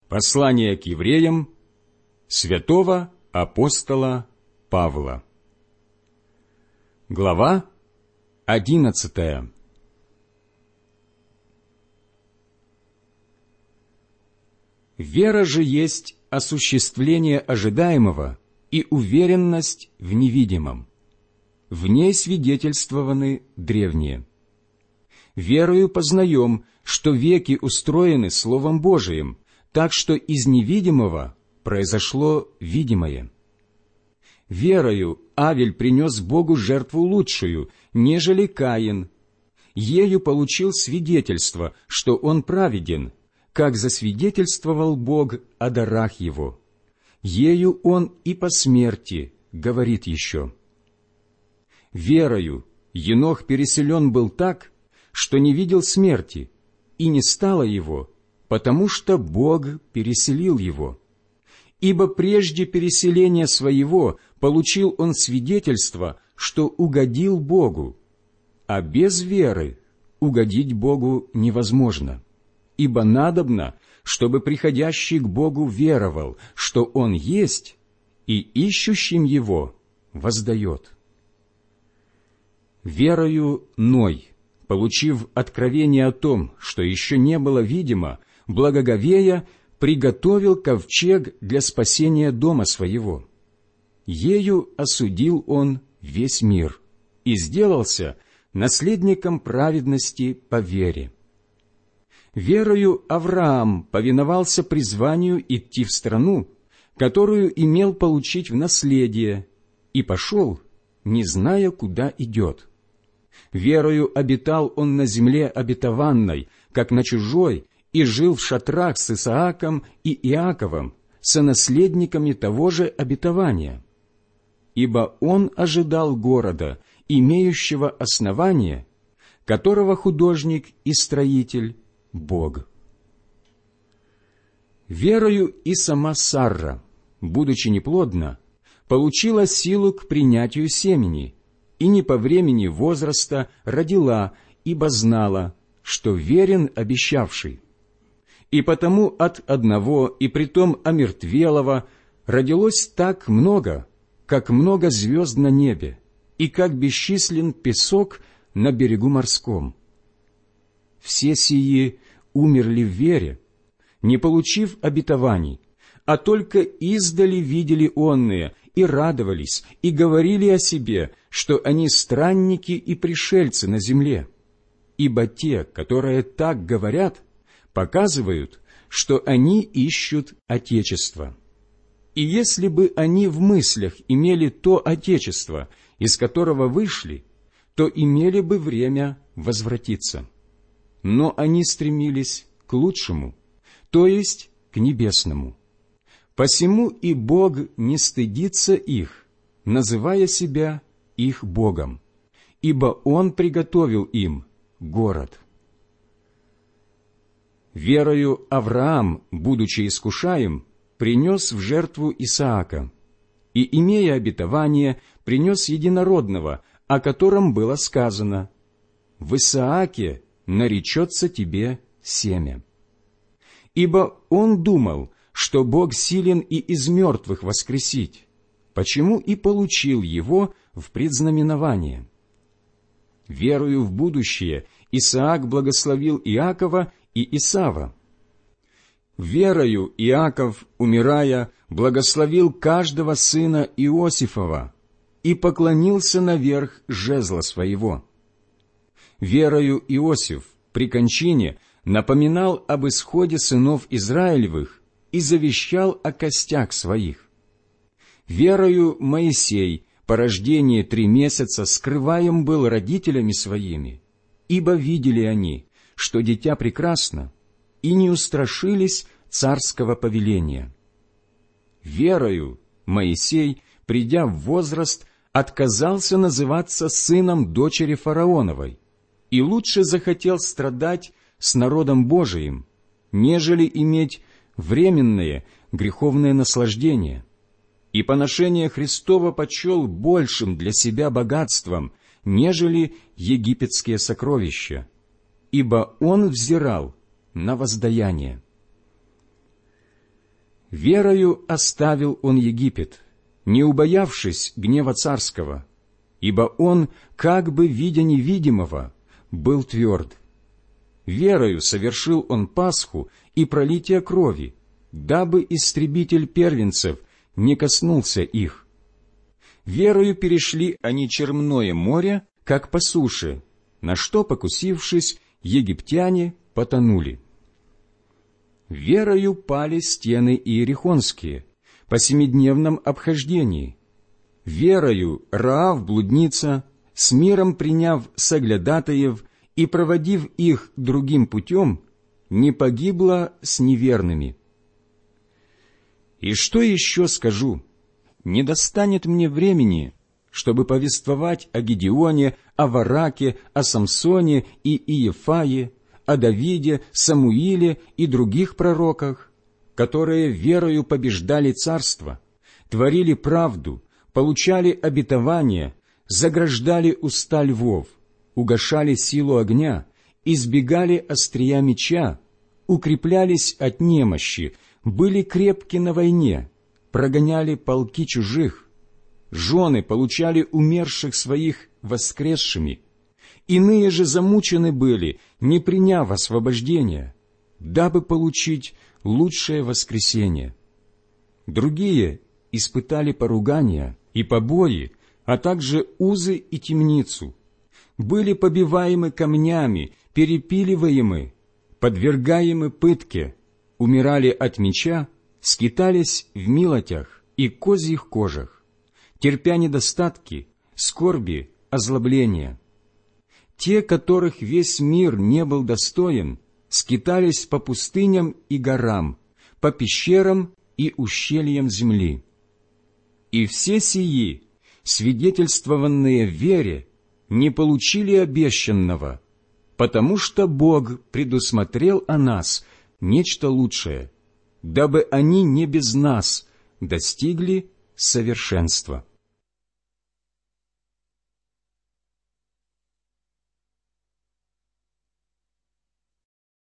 Послание к евреям святого апостола Павла. Глава 11. Вера же есть осуществление ожидаемого и уверенность в невидимом. В ней свидетельствованы древние. Верою познаем, что веки устроены Словом Божиим, так что из невидимого произошло видимое. Верою Авель принес Богу жертву лучшую, нежели Каин. Ею получил свидетельство, что он праведен, как засвидетельствовал Бог о дарах его. Ею он и по смерти говорит еще. Верою Енох переселен был так, что не видел смерти, и не стало его, потому что Бог переселил его. Ибо прежде переселения своего получил он свидетельство, что угодил Богу, а без веры угодить Богу невозможно. Ибо надобно, чтобы приходящий к Богу веровал, что Он есть, и ищущим Его воздает. Верою Ной, получив откровение о том, что еще не было видимо, благоговея, приготовил ковчег для спасения дома своего. Ею осудил он весь мир и сделался наследником праведности по вере. Верою Авраам повиновался призванию идти в страну, которую имел получить в наследие, и пошел, не зная, куда идет. Верою обитал он на земле обетованной, как на чужой, и жил в шатрах с Исааком и Иаковом, сонаследниками того же обетования. Ибо он ожидал города, имеющего основание, которого художник и строитель — Бог. Верою и сама Сарра, будучи неплодна, получила силу к принятию семени, и не по времени возраста родила, ибо знала, что верен обещавший. И потому от одного, и притом омертвелого, родилось так много, как много звезд на небе, и как бесчислен песок на берегу морском. Все сии умерли в вере, не получив обетований, а только издали видели онные, и радовались, и говорили о себе, что они странники и пришельцы на земле. Ибо те, которые так говорят, показывают, что они ищут Отечество. И если бы они в мыслях имели то Отечество, из которого вышли, то имели бы время возвратиться. Но они стремились к лучшему, то есть к небесному. Посему и Бог не стыдится их, называя себя их Богом, ибо Он приготовил им город. Верою Авраам, будучи искушаем, принес в жертву Исаака, и, имея обетование, принес единородного, о котором было сказано: «В Исааке наречется тебе семя». Ибо он думал, что Бог силен и из мертвых воскресить, почему и получил его в предзнаменование. Верою в будущее Исаак благословил Иакова и Исава. Верою Иаков, умирая, благословил каждого сына Иосифова и поклонился наверх жезла своего. Верою Иосиф при кончине напоминал об исходе сынов Израилевых и завещал о костях своих. Верою Моисей по рождении 3 месяца скрываем был родителями своими, ибо видели они, что дитя прекрасно, и не устрашились царского повеления. Верою Моисей, придя в возраст, отказался называться сыном дочери фараоновой, и лучше захотел страдать с народом Божиим, нежели иметь временное греховное наслаждение, и поношение Христово почел большим для себя богатством, нежели египетские сокровища, ибо он взирал на воздаяние. Верою оставил он Египет, не убоявшись гнева царского, ибо он, как бы видя невидимого, был тверд. Верою совершил он Пасху и пролитие крови, дабы истребитель первенцев не коснулся их. Верою перешли они Черное море, как по суше, на что, покусившись, египтяне потонули. Верою пали стены иерихонские по семидневном обхождении. Верою Раав блудница, с миром приняв соглядатаев и проводив их другим путем, не погибла с неверными. И что еще скажу? Не достанет мне времени, чтобы повествовать о Гедеоне, о Вараке, о Самсоне и Иефае, о Давиде, Самуиле и других пророках, которые верою побеждали царство, творили правду, получали обетование, заграждали уста львов, угашали силу огня, избегали острия меча, укреплялись от немощи, были крепки на войне, прогоняли полки чужих, жены получали умерших своих воскресшими, иные же замучены были, не приняв освобождения, дабы получить лучшее воскресение. Другие испытали поругания и побои, а также узы и темницу, были побиваемы камнями, перепиливаемы, подвергаемы пытке, умирали от меча, скитались в милотях и козьих кожах, терпя недостатки, скорби, озлобления. Те, которых весь мир не был достоин, скитались по пустыням и горам, по пещерам и ущельям земли. И все сии, свидетельствованные в вере, не получили обещанного, потому что Бог предусмотрел о нас нечто лучшее, дабы они не без нас достигли совершенства.